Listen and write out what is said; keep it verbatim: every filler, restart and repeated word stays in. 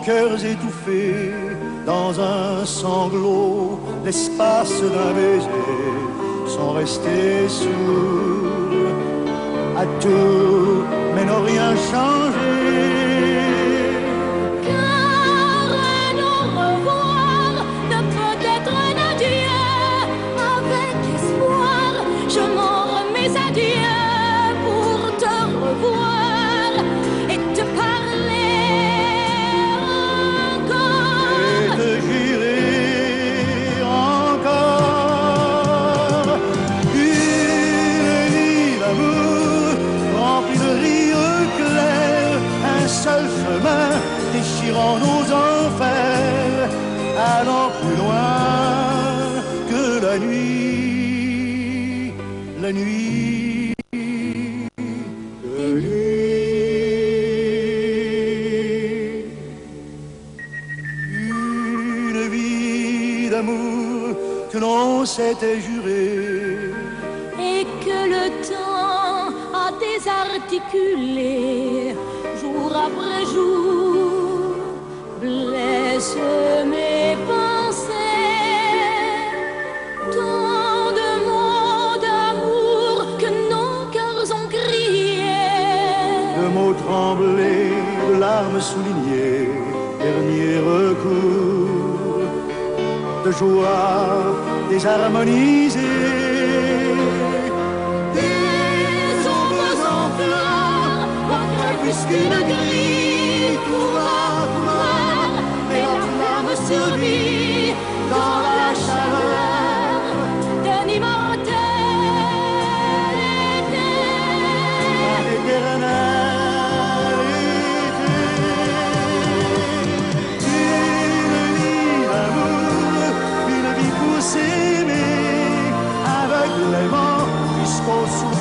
cœurs étouffés dans un sanglot, l'espace d'un baiser, sont restés sourds à tout, mais n'ont rien changé. Car un au revoir ne peut être un adieu. Avec espoir, je m'en remets à Dieu pour te revoir et te parler encore. Et te jurer encore une vie d'amour remplie de rires clairs, un seul chemin déchirant nos enfers, allant plus loin que la nuit, la nuit, la nuit. Une vie d'amour que l'on s'était juré, Et que le temps a désarticulé, jour après jour, blesse mes pensées. Tant de mots d'amour que nos cœurs ont criés. de mots tremblés, de larmes soulignées, dernier recours, de joie désharmonisée. Des ombres en fleurs, en crépuscule gris, courant, courant, et la flamme survit dans la chaleur d'un immortel été. Éternel été. Une vie d'amour, une vie pour s'aimer, aveuglément jusqu'au soir.